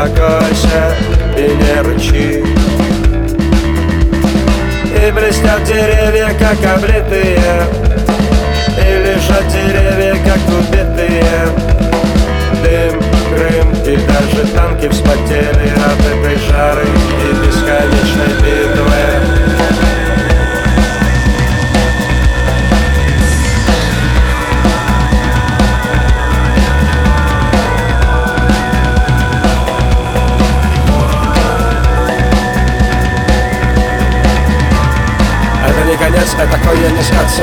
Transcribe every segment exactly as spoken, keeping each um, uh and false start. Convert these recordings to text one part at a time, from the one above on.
успокойся и не рычи. И блестят деревья, как облитые, и лежат деревья, как убитые. Дым, Крым и даже танки вспотели от этой жары и бесконечной битвы. Это не конец, это конец отца.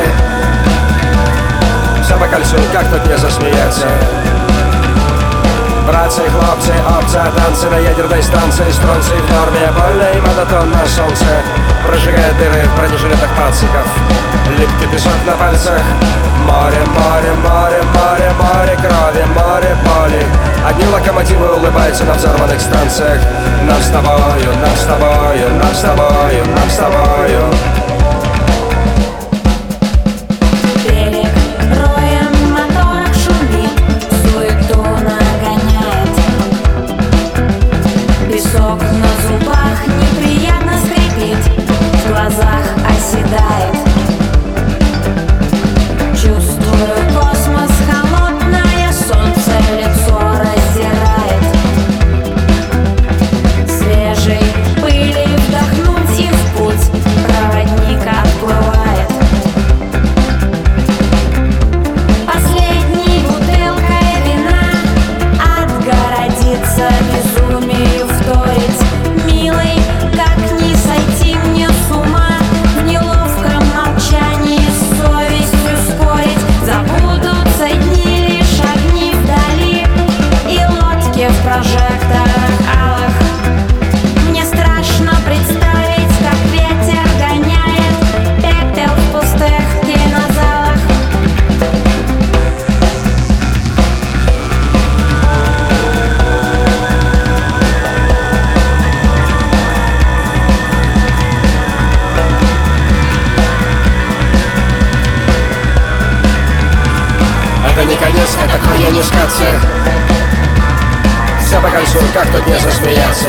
Все по кольцу, как тут не засмеяться. Братцы, хлопцы, опция, танцы на ядерной станции. Стронций в норме, больно и монотонно солнце прожигает дыры в бронежилетах пациков. Липкий песок на пальцах. Море, море, море, море, море крови, море боли. Одни локомотивы улыбаются на взорванных станциях. Нам с тобою, нам с тобою, нам с тобою, нам с тобою. Это не конец, это конец катцы. Все по кольцу, как тут не засмеяться.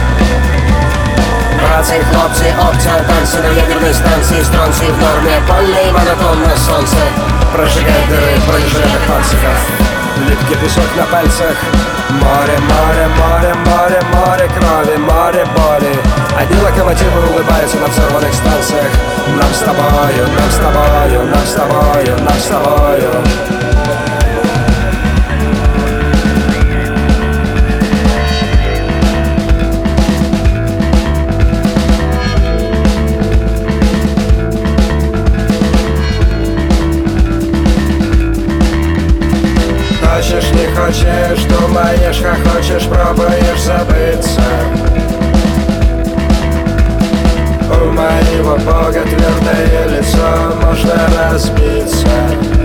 Братцы, хлопцы, опция, танцы на ядерной станции. Стронций в норме, больно и монотонно солнце прожигает дыры в бронежилетах пациков. Липкий песок на пальцах. Море, море, море, море, море крови, море боли. Одни локомотивы улыбаются на взорванных станциях. Нам с тобою, нам с тобою, нам с тобою, нам с тобою. Хочешь, не хочешь, думаешь, как хочешь, пробуешь забыться. У моего Бога твердое лицо, можно разбиться.